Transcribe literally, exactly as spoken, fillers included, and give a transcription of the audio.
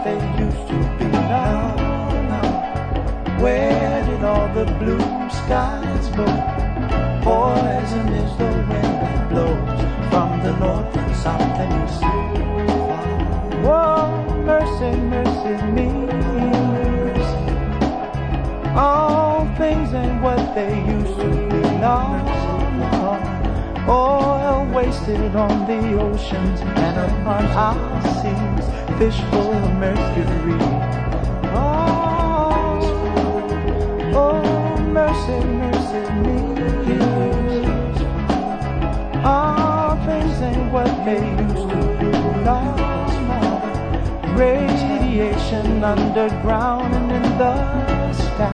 they used to be. Now, now, where did all the blue skies go? Poison is the wind that blows from the north and south and east. Whoa, mercy, mercy me. All things ain't what they used to be. No, no. Oil wasted on the oceans and upon our seas, fish full of mercury. Oh, oh, mercy, mercy me. All things ain't what they used to be. No, no. Radiation underground and in the